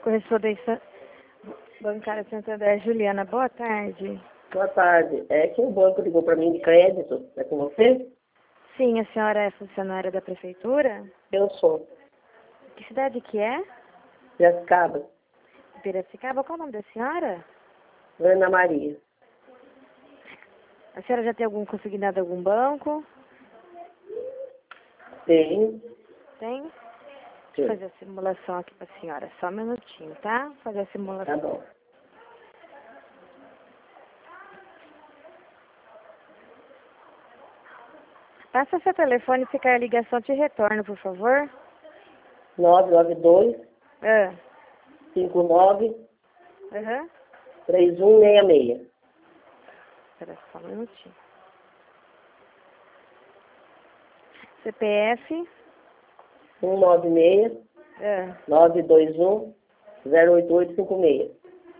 Correspondência bancária Santander. Juliana, boa tarde. Boa tarde. É que o banco ligou para mim de crédito. É com você? Sim, a senhora é funcionária da prefeitura? Eu sou. Que cidade que é? Piracicaba. Piracicaba. Qual o nome da senhora? Ana Maria. A senhora já tem algum consignado em algum banco? Tem. Tem? Sim. Vou fazer a simulação aqui para a senhora. Só um minutinho, tá? Vou fazer a Tá simulação. bom. Passa seu telefone, se cair a ligação, te retorno, por favor. 992 Ah, 59 aham. 3166. Espera só um minutinho. CPF. 196 Ah, 921 08856.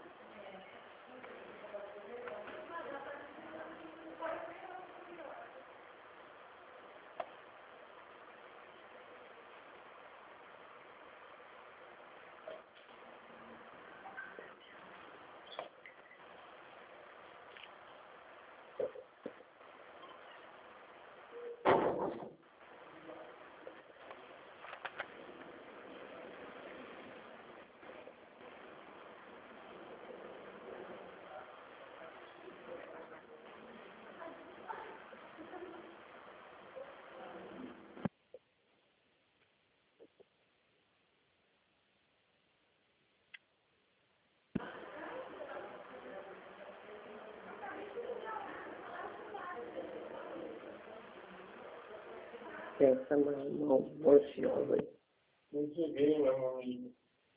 Essa mão ansiosa aí. Muito bem, meu amigo.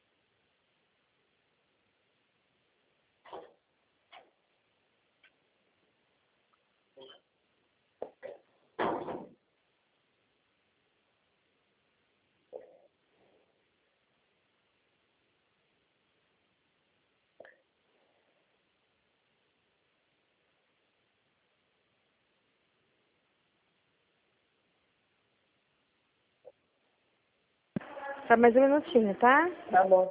só mais um minutinho, tá? Tá bom.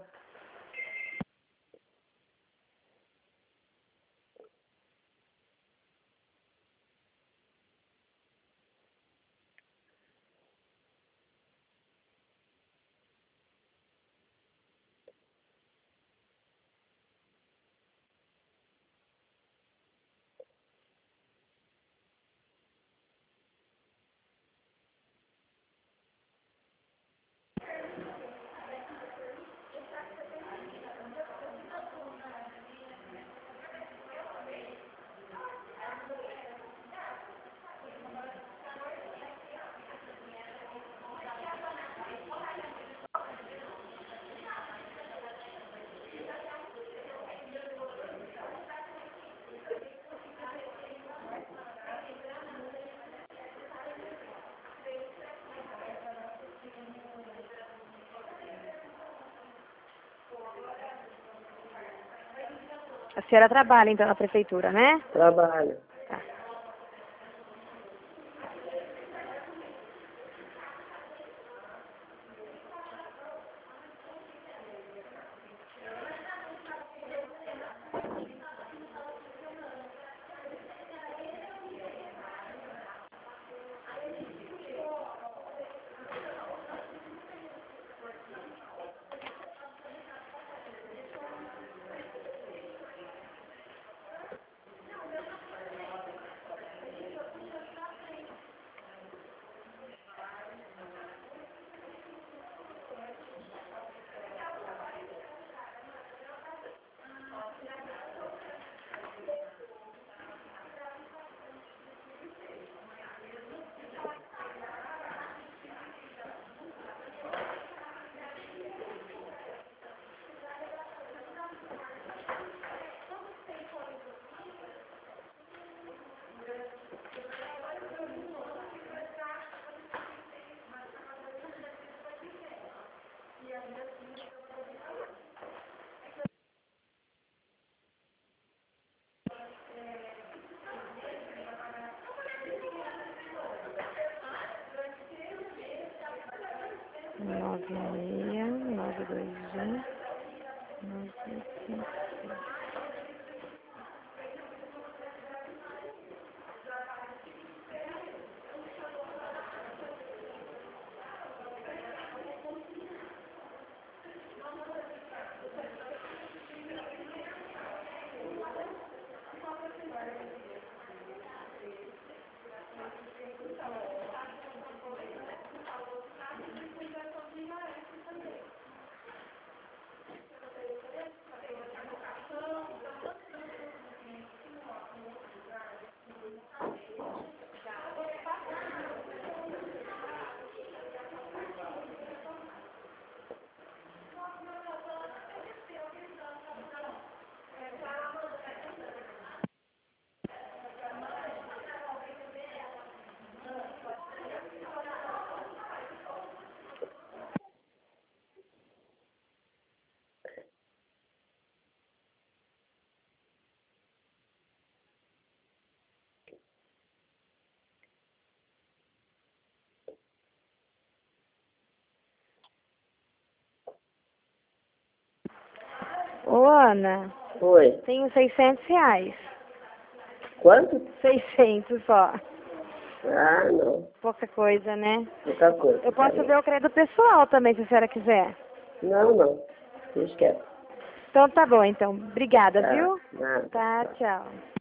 A senhora trabalha, então, na prefeitura, né? Trabalho. Tá. Nove, 9, 2, 1. Ô, Ana, Oi. tenho R$ 600. Quanto? 600 só. Ah, não. Pouca coisa, né? Muita coisa. Eu posso ver o crédito pessoal também, se a senhora quiser. Não, não. Esquece. Então tá bom, então. Obrigada, Tá. viu? Nada. Tá, tchau.